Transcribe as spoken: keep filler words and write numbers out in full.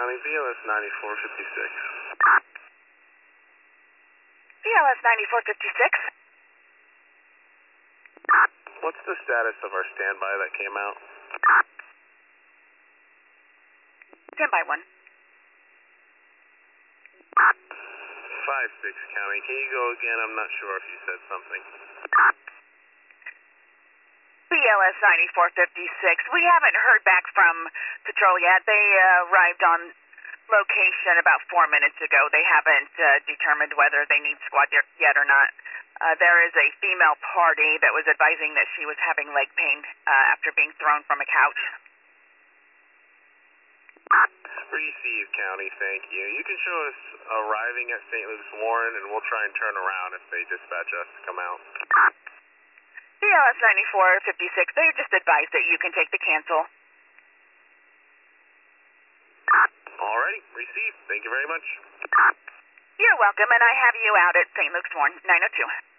County, B L S ninety-four fifty-six. B L S ninety-four fifty-six. What's the status of our standby that came out? Standby one. five six County, can you go again? I'm not sure if you said something. B L S ninety-four fifty-six. We haven't heard back from Patrol yet. They uh, arrived on location about four minutes ago. They haven't uh, determined whether they need squad yet or not. Uh, there is a female party that was advising that she was having leg pain uh, after being thrown from a couch. Received, County, thank you. You can show us arriving at Saint Luke's Warren, and we'll try and turn around if they dispatch us to come out. B L S ninety-four fifty-six, they just advised that you can take the cancel. Alrighty, received. Thank you very much. You're welcome, and I have you out at Saint Luke's Warren, nine oh two.